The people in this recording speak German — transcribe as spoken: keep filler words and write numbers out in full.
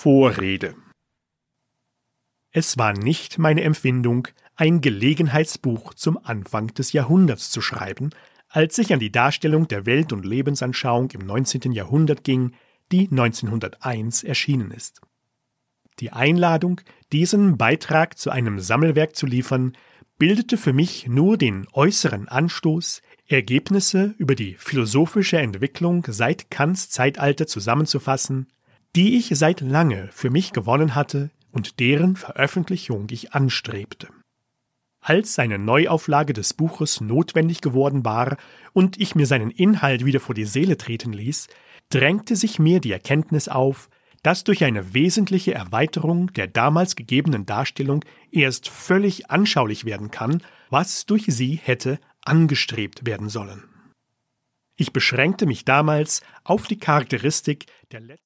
Vorrede. Es war nicht meine Empfindung, ein Gelegenheitsbuch zum Anfang des Jahrhunderts zu schreiben, als ich an die Darstellung der Welt- und Lebensanschauung im neunzehnten Jahrhundert ging, die neunzehnhunderteins erschienen ist. Die Einladung, diesen Beitrag zu einem Sammelwerk zu liefern, bildete für mich nur den äußeren Anstoß, Ergebnisse über die philosophische Entwicklung seit Kants Zeitalter zusammenzufassen, die ich seit lange für mich gewonnen hatte und deren Veröffentlichung ich anstrebte. Als eine Neuauflage des Buches notwendig geworden war und ich mir seinen Inhalt wieder vor die Seele treten ließ, drängte sich mir die Erkenntnis auf, dass durch eine wesentliche Erweiterung der damals gegebenen Darstellung erst völlig anschaulich werden kann, was durch sie hätte angestrebt werden sollen. Ich beschränkte mich damals auf die Charakteristik der letzten